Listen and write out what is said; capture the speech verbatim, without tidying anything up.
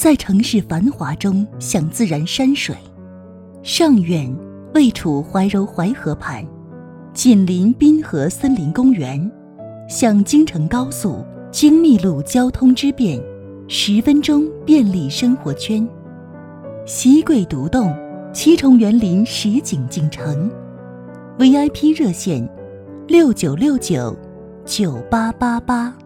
在城市繁华中享自然山水。上苑位处怀柔淮河畔，紧邻滨河森林公园，享京承高速、京密路交通之便，十分钟便利生活圈。席贵独栋，七重园林实景进城 ，V I P 热线六九六九九八八八。